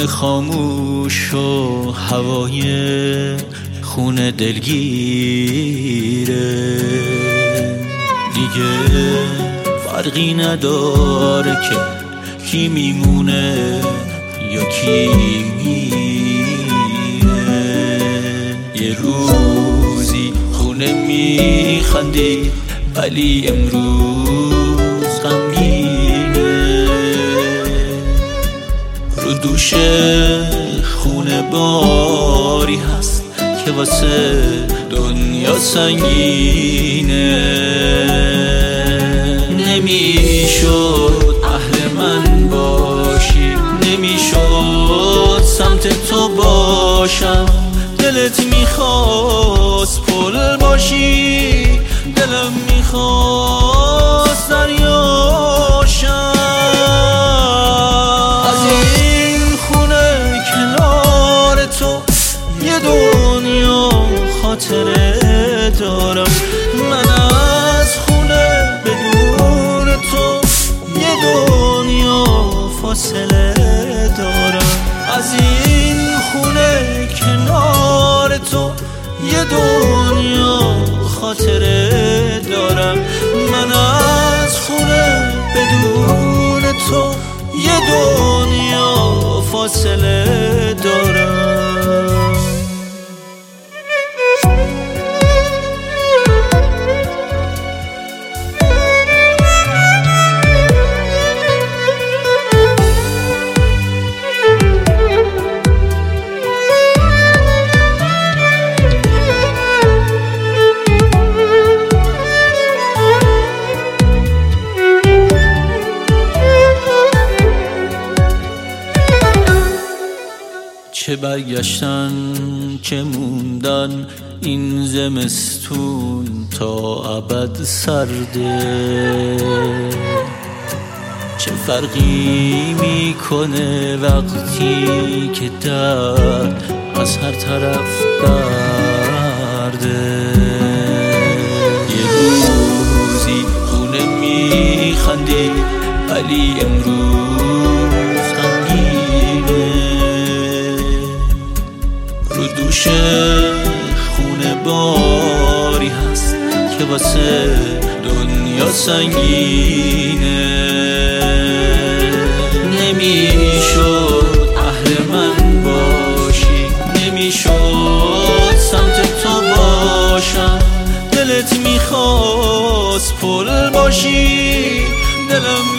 خونه خاموش و هوای خونه دلگیره، دیگه فرقی نداره که کی میمونه یا کی میره. یه روزی خونه میخندی ولی امروز غمگینه، رو دوش خونه باری هست که واسه دنیا سنگینه. نمیشد اهل من باشی، نمیشد سمت تو باشم، دلت میخواست پل باشی، دلم میخواست دریاشم. از این خونه کنار تو یه دنیا خاطره دارم، من از خونه بدون تو یه دنیا فاصله دارم. از این خونه کنار تو یه دنیا خاطره دارم، من از خونه بدون تو یه دنیا فاصله دارم. چه برگشتن چه موندن این زمستون تا ابد سرده، چه فرقی میکنه وقتی که درد از هر طرف درده. یه روزی خونه میخندی ولی امروز غمگینه، رو دوش خونه باری هست که واسه دنیا سنگینه. نمیشد اهل من باشی، نمیشد سمت تو باشم، دلت میخواست پل باشی، دلم